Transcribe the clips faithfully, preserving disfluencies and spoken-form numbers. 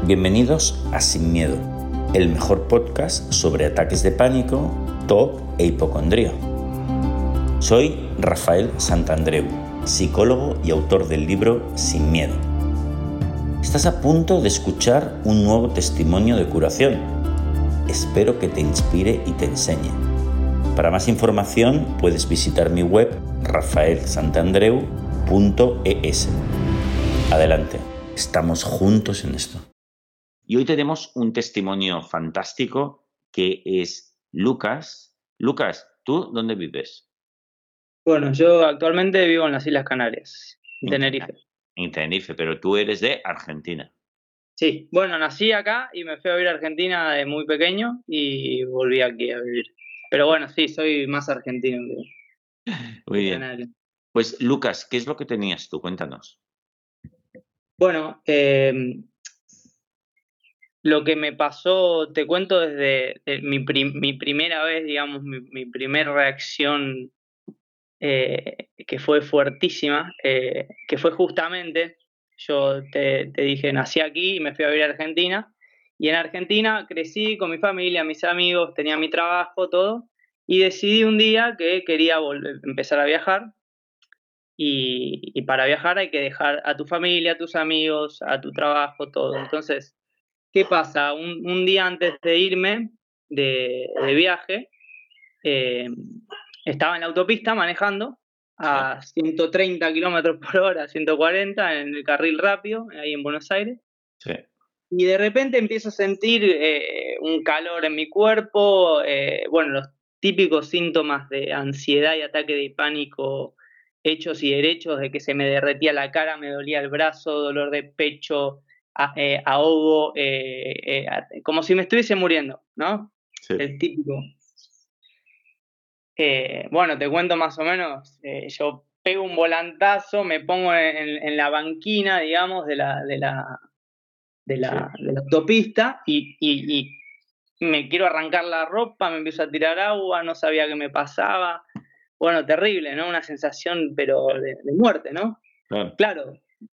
Bienvenidos a Sin Miedo, el mejor podcast sobre ataques de pánico, T O C e hipocondría. Soy Rafael Santandreu, psicólogo y autor del libro Sin Miedo. Estás a punto de escuchar un nuevo testimonio de curación. Espero que te inspire y te enseñe. Para más información puedes visitar mi web rafael santandreu punto e s. Adelante, estamos juntos en esto. Y hoy tenemos un testimonio fantástico que es Lucas. Lucas, ¿tú dónde vives? Bueno, yo actualmente vivo en las Islas Canarias, en En Tenerife. En Tenerife, pero tú eres de Argentina. Sí, bueno, nací acá y me fui a vivir a Argentina de muy pequeño y volví aquí a vivir. Pero bueno, sí, soy más argentino que, Muy que bien. canario. Pues Lucas, ¿qué es lo que tenías tú? Cuéntanos. Bueno, eh, lo que me pasó, te cuento desde de mi, prim- mi primera vez, digamos, mi, mi primera reacción eh, que fue fuertísima, eh, que fue justamente, yo te, te dije, nací aquí y me fui a vivir a Argentina, y en Argentina crecí con mi familia, mis amigos, tenía mi trabajo, todo, y decidí un día que quería volver, empezar a viajar, y, y para viajar hay que dejar a tu familia, a tus amigos, a tu trabajo, todo. Entonces, ¿qué pasa? Un, un día antes de irme de, de viaje, eh, estaba en la autopista manejando a ciento treinta kilómetros por hora, ciento cuarenta en el carril rápido, ahí en Buenos Aires, Sí. y de repente empiezo a sentir eh, un calor en mi cuerpo, eh, bueno, los típicos síntomas de ansiedad y ataque de pánico hechos y derechos, de que se me derretía la cara, me dolía el brazo, dolor de pecho, a- eh, ahogo, eh, eh, a- como si me estuviese muriendo, ¿no? Sí. El típico. Eh, bueno, te cuento más o menos, eh, yo pego un volantazo, me pongo en, en la banquina, digamos, de la, de la, de la, de la autopista y, y- y me quiero arrancar la ropa, me empiezo a tirar agua, no sabía qué me pasaba. Bueno, terrible, ¿no? Una sensación, pero de, de muerte, ¿no? Claro. Claro,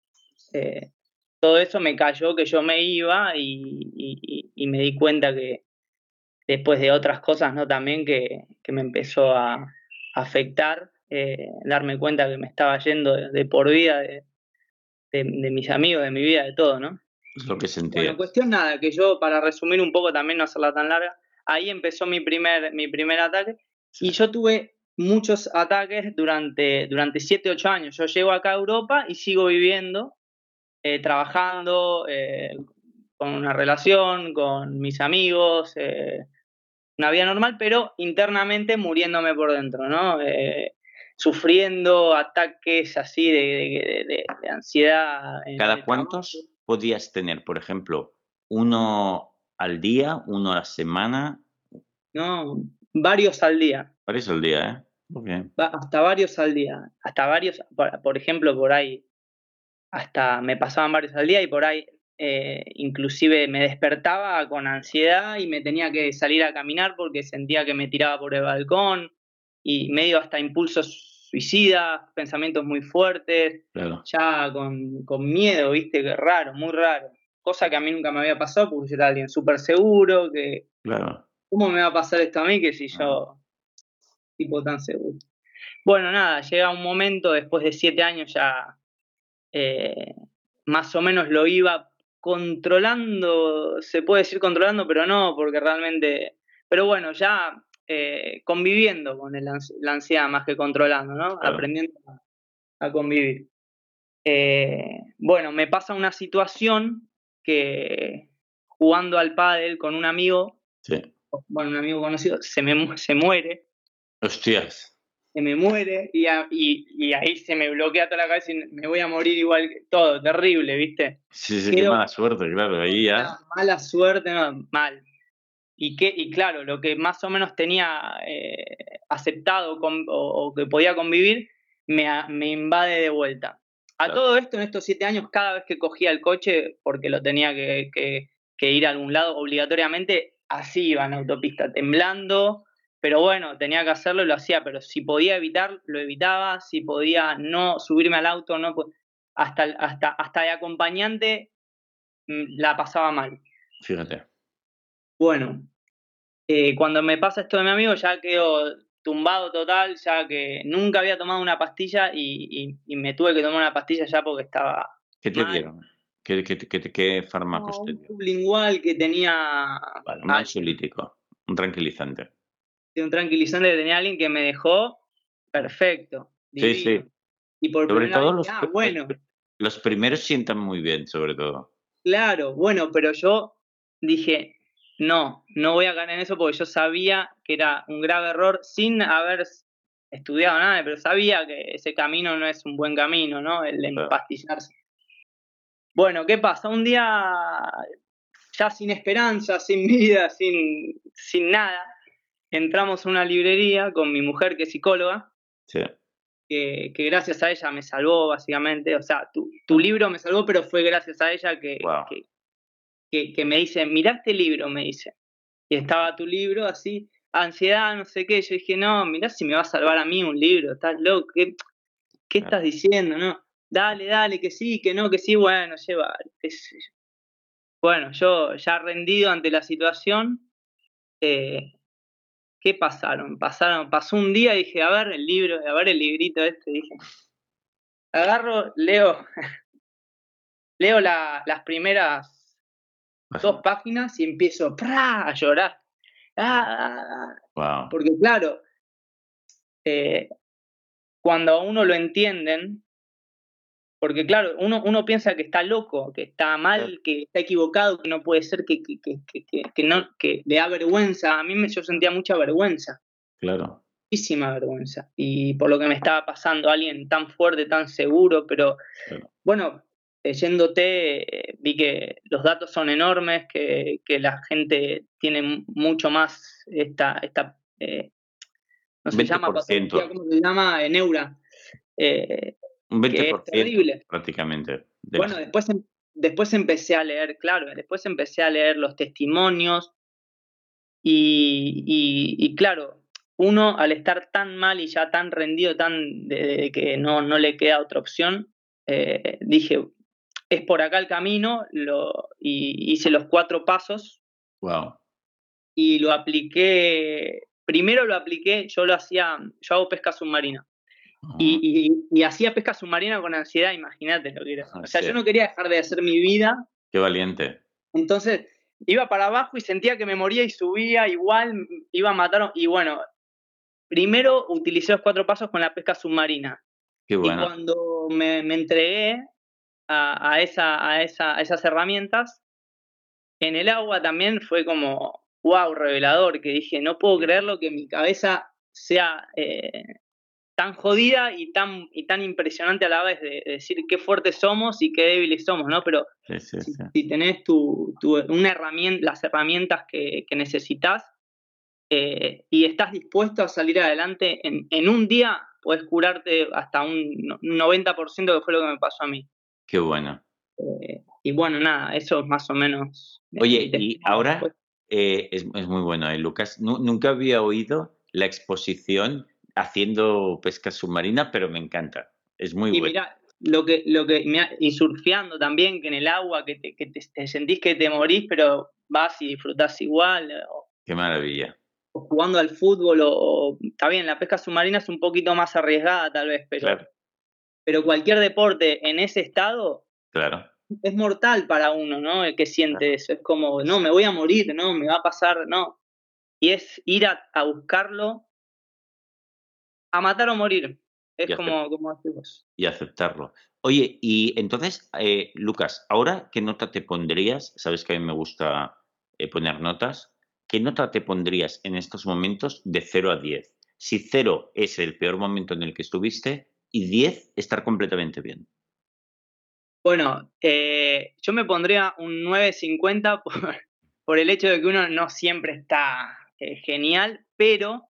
eh, todo eso me cayó que yo me iba y, y- y- y me di cuenta que después de otras cosas, ¿no? También que, que me empezó a afectar, eh, darme cuenta que me estaba yendo de, de por vida de, de- de mis amigos, de mi vida, de todo, ¿no? Es lo que Bueno, sentías. cuestión nada, que yo, para resumir un poco, también no hacerla tan larga, ahí empezó mi primer, mi primer ataque, y yo tuve muchos ataques durante, durante siete ocho años. Yo llego acá a Europa y sigo viviendo, eh, trabajando, eh, con una relación, con mis amigos, eh, una vida normal, pero internamente muriéndome por dentro, ¿no? Eh, sufriendo ataques así de, de- de- de ansiedad en ¿Cada el trabajo. cuántos podías tener? Por ejemplo, uno al día, uno a la semana, No, varios al día, varios al día, ¿eh? Muy bien. va- hasta varios al día, hasta varios, por, por ejemplo, por ahí, hasta me pasaban varios al día y por ahí eh, inclusive me despertaba con ansiedad y me tenía que salir a caminar porque sentía que me tiraba por el balcón y medio hasta impulsos suicidas, pensamientos muy fuertes, Claro. ya con, con miedo, viste, que raro, muy raro. Cosa que a mí nunca me había pasado porque yo era alguien súper seguro, que Claro. ¿cómo me va a pasar esto a mí que si Ah, yo, tipo tan seguro? Bueno, nada, llega un momento, después de siete años ya eh, más o menos lo iba controlando, se puede decir controlando, pero no, porque realmente, pero bueno, ya eh, conviviendo con el ans- la ansiedad más que controlando, ¿no? claro. Aprendiendo a, a convivir. Eh, bueno, me pasa una situación que jugando al pádel con un amigo, Sí. bueno, un amigo conocido, se me mu- se muere, Hostias. se me muere y, a- y, y ahí se me bloquea toda la cabeza y me voy a morir igual que todo, terrible, ¿viste? Sí, sí, qué Quedo mala suerte, claro. Ahí con ya. una mala suerte, no, mal. Y, que, y claro, lo que más o menos tenía eh, aceptado con- o, o que podía convivir, me, a- me invade de vuelta. A Claro. todo esto, en estos siete años, cada vez que cogía el coche, porque lo tenía que, que- que ir a algún lado obligatoriamente, así iba en la autopista, temblando, pero bueno, tenía que hacerlo y lo hacía, pero si podía evitar, lo evitaba, si podía no subirme al auto, no, po- hasta, hasta, hasta de acompañante la pasaba mal. Fíjate. Bueno, eh, cuando me pasa esto de mi amigo ya quedo tumbado total, ya que nunca había tomado una pastilla y, y, y me tuve que tomar una pastilla ya porque estaba ¿Qué te mal. dieron? ¿Qué, qué, qué, qué fármacos No, te un dio? sublingual que tenía Vale, un alguien, ansiolítico, un tranquilizante. un tranquilizante que tenía alguien que me dejó perfecto, Sí, divino. sí. Y por Sobre primera todo vez dije, los, ah, pr- los, bueno, pr- los primeros sientan muy bien, sobre todo. claro, bueno, pero yo dije, no, no voy a caer en eso porque yo sabía que era un grave error sin haber s- estudiado nada, pero sabía que ese camino no es un buen camino, ¿no? El de Claro. empastillarse. Bueno, ¿qué pasa? Un día ya sin esperanza, sin vida, sin, sin nada, entramos a una librería con mi mujer que es psicóloga, Sí. que, que gracias a ella me salvó básicamente, o sea, tu, tu Ah, libro me salvó, pero fue gracias a ella que, wow. que, que, que me dice, mirá este libro, me dice. Y estaba tu libro así, ansiedad, no sé qué. Yo dije, no, mirá si me va a salvar a mí un libro, estás loco, ¿qué, qué Claro. estás diciendo? No, dale, dale, que sí, que no, que sí, bueno, lleva, qué sé yo. Bueno, yo ya rendido ante la situación, eh, ¿qué pasaron? Pasaron, pasó un día y dije, a ver el libro, a ver el librito este, dije, agarro, leo, leo la, las primeras dos páginas y empiezo ¡prá! A llorar. Ah, ah, ah. Wow. Porque claro, eh, cuando a uno lo entienden, porque claro, uno, uno piensa que está loco, que está mal, que está equivocado, que no puede ser, que, que, que, que, que no, que le da vergüenza. A mí me, yo sentía mucha vergüenza, Claro. muchísima vergüenza. Y por lo que me estaba pasando, alguien tan fuerte, tan seguro, pero Claro. bueno, leyéndote, eh, vi que los datos son enormes, que, que la gente tiene mucho más esta, esta eh, no se llama patología, veinte por ciento. ¿cómo se llama? Eh, neura. Eh, Un que es veinte por ciento terrible. prácticamente de la Bueno, gente. después, em- después empecé a leer, claro, después empecé a leer los testimonios y, y, y claro, uno al estar tan mal y ya tan rendido, tan de, de que no, no le queda otra opción, eh, dije, es por acá el camino, lo, y hice los cuatro pasos Wow. y lo apliqué, primero lo apliqué, yo lo hacía, yo hago pesca submarina. Y, y, y hacía pesca submarina con ansiedad, imagínate lo que era. O sea, Sí. yo no quería dejar de hacer mi vida, Qué valiente. entonces iba para abajo y sentía que me moría y subía, igual iba a matar. Y bueno, primero utilicé los cuatro pasos con la pesca submarina. Qué Y bueno. cuando me, me entregué a, a, esa, a, esa, a esas herramientas, en el agua también fue como, wow, revelador, que dije, no puedo creerlo que mi cabeza sea eh, tan jodida y tan, y tan impresionante a la vez de, de decir qué fuertes somos y qué débiles somos, ¿no? Pero Sí, sí, si, sí. si tenés tu, tu, una herramienta, las herramientas que, que necesitas eh, y estás dispuesto a salir adelante, en, en un día puedes curarte hasta un noventa por ciento, que fue lo que me pasó a mí. Qué bueno. Eh, y bueno, nada, eso es más o menos mi Oye, y testimonio. ahora eh, es, es muy bueno, ¿eh, Lucas? Nu- nunca había oído la exposición haciendo pesca submarina, pero me encanta. Es muy Y bueno. mirá, lo que, lo que me ha- y surfeando también, que en el agua, que te, que te, te sentís que te morís, pero vas y disfrutás igual, o, Qué maravilla. o jugando al fútbol, o, o- está bien, la pesca submarina es un poquito más arriesgada tal vez, pero, Claro, pero cualquier deporte en ese estado claro. es mortal para uno, ¿no? El que siente Claro. eso, es como, no, me voy a morir, no, me va a pasar, no. Y es ir a, a buscarlo, a matar o morir, es Y, acep- como, como decís vos. y aceptarlo. Oye, y entonces, eh, Lucas, ahora, ¿qué nota te pondrías? Sabes que a mí me gusta eh, poner notas. ¿Qué nota te pondrías en estos momentos de cero a diez? Si cero es el peor momento en el que estuviste y diez estar completamente bien. Bueno, eh, yo me pondría un nueve cincuenta por, por el hecho de que uno no siempre está eh, genial, pero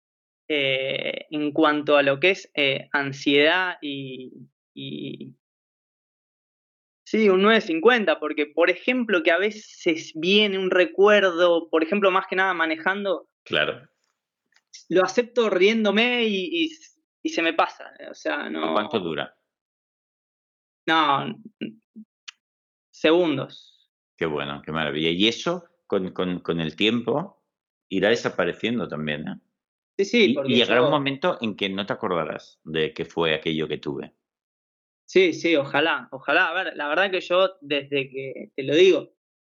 eh, en cuanto a lo que es eh, ansiedad y, y- sí, un nueve cincuenta, porque por ejemplo que a veces viene un recuerdo, por ejemplo, más que nada manejando, Claro. lo acepto riéndome y, y- y se me pasa, o sea, ¿Y cuánto no, dura? no, segundos. Qué bueno, qué maravilla. Y eso con, con, con el tiempo irá desapareciendo también, ¿eh? Sí, sí, Y, y porque llegará un yo, momento en que no te acordarás de qué fue aquello que tuve. sí, sí, ojalá, ojalá. A ver, la verdad que yo desde que, te lo digo,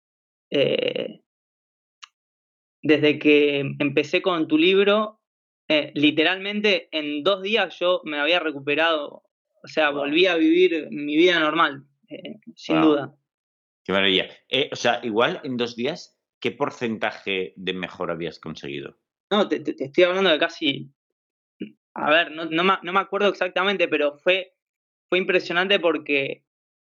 eh, desde que empecé con tu libro, eh, literalmente en dos días yo me había recuperado, o sea, Wow, volví a vivir mi vida normal, eh, sin wow, duda. qué maravilla. Eh, o sea, igual en dos días, ¿qué porcentaje de mejora habías conseguido? No, te, te- te estoy hablando de casi, a ver, no, no, me, no me acuerdo exactamente, pero fue, fue impresionante porque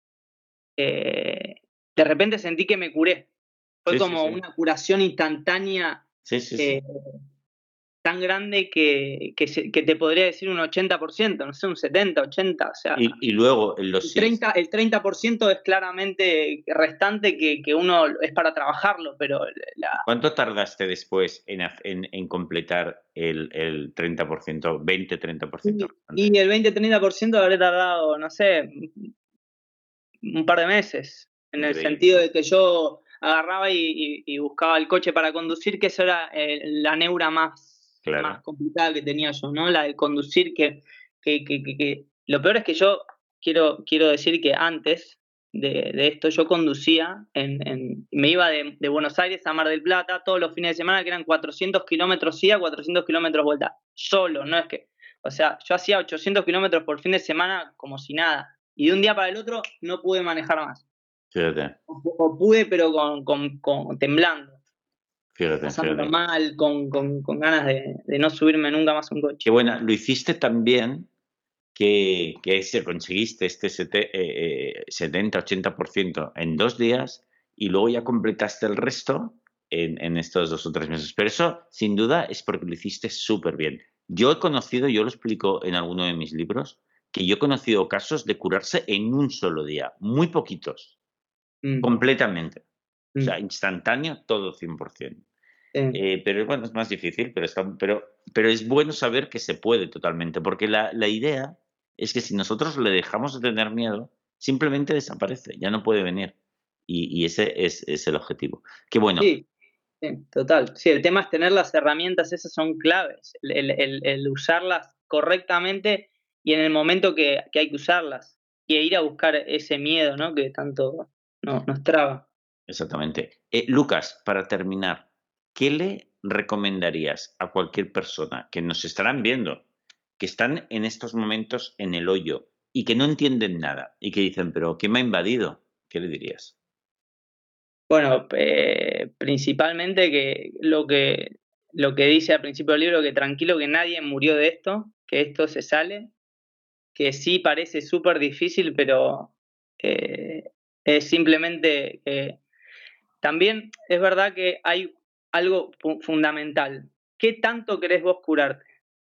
eh, de repente sentí que me curé. Fue Sí, sí, como sí. una curación instantánea Sí, sí, eh, sí. tan grande que, que, se- que te podría decir un ochenta por ciento, no sé, un setenta, ochenta, o sea, Y, y luego en los el siguientes. treinta, el treinta por ciento es claramente restante que, que uno es para trabajarlo, pero la, ¿Cuánto tardaste después en, haz- en, en completar el, el treinta por ciento, veinte, treinta por ciento y, restante? y el veinte-treinta por ciento habré tardado, no sé, un par de meses, en el Increíble. sentido de que yo agarraba y, y- y buscaba el coche para conducir, que eso era eh, la neura más, más Claro. complicada que tenía yo, ¿no? La de conducir, que, que, que, que- que- Lo peor es que yo quiero, quiero decir que antes de, de esto yo conducía, en, en- me iba de, de Buenos Aires a Mar del Plata todos los fines de semana, que eran cuatrocientos kilómetros ida, cuatrocientos kilómetros vuelta, solo, no es que, o sea, yo hacía ochocientos kilómetros por fin de semana como si nada y de un día para el otro no pude manejar más. Fíjate, O, o pude, pero con, con, con temblando, fíjate, pasándolo fíjate. mal, con, con, con ganas de, de, no subirme nunca más a un Qué coche. buena. Lo hiciste tan bien que, que se conseguiste este sete- eh, eh, setenta-ochenta por ciento en dos días y luego ya completaste el resto en, en estos dos o tres meses. Pero eso, sin duda, es porque lo hiciste súper bien. Yo he conocido, yo lo explico en alguno de mis libros, que yo he conocido casos de curarse en un solo día, muy poquitos, Mm, completamente. O sea, mm, instantáneo, todo cien por ciento. sí, Eh, pero bueno, es más difícil, pero, está, pero, pero es bueno saber que se puede totalmente, porque la, la idea es que si nosotros le dejamos de tener miedo, simplemente desaparece, ya no puede venir. Y, y ese es, es el objetivo. Que bueno, sí, sí, total. Sí, el tema es tener las herramientas, esas son claves, el, el, el usarlas correctamente y en el momento que, que hay que usarlas y ir a buscar ese miedo, ¿no? Que tanto no, nos traba. exactamente. Eh, Lucas, para terminar, ¿qué le recomendarías a cualquier persona que nos estarán viendo, que están en estos momentos en el hoyo y que no entienden nada y que dicen, pero ¿qué me ha invadido? ¿Qué le dirías? Bueno, eh, principalmente que lo que lo que dice al principio del libro, que tranquilo, que nadie murió de esto, que esto se sale, que sí parece súper difícil, pero eh, es simplemente que también es verdad que hay algo fu- fundamental. ¿Qué tanto querés vos curarte?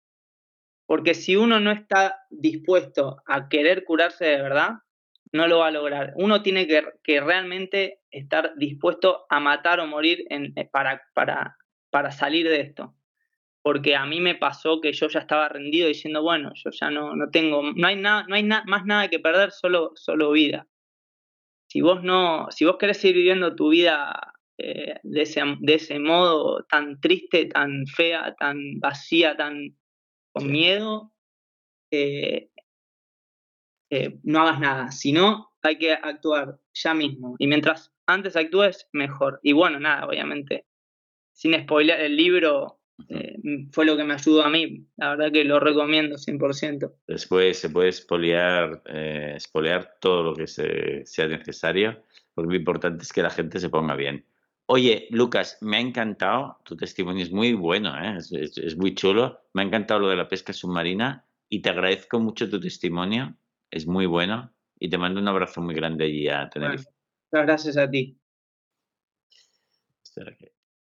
Porque si uno no está dispuesto a querer curarse de verdad, no lo va a lograr. Uno tiene que, que realmente estar dispuesto a matar o morir en- eh, para, para, para salir de esto. Porque a mí me pasó que yo ya estaba rendido diciendo, bueno, yo ya no, no tengo, no hay, nada, no hay na- más nada que perder, solo, solo vida. Si vos no, si vos querés seguir viviendo tu vida eh, de, ese, de ese modo tan triste, tan fea, tan vacía, tan con Sí. miedo, eh, eh, no hagas nada. Si no, hay que actuar ya mismo. Y mientras antes actúes, mejor. Y bueno, nada, obviamente, sin spoiler, el libro Ujú. eh, fue lo que me ayudó a mí. La verdad que lo recomiendo cien por ciento. Después se puede espolear, eh, espolear todo lo que se- sea necesario, porque lo importante es que la gente se ponga bien. Oye, Lucas, me ha encantado, tu testimonio es muy bueno, ¿eh? Es, es- es muy chulo, me ha encantado lo de la pesca submarina y te agradezco mucho tu testimonio, es muy bueno y te mando un abrazo muy grande allí a Bueno, Tenerife. muchas gracias a ti. Espera que-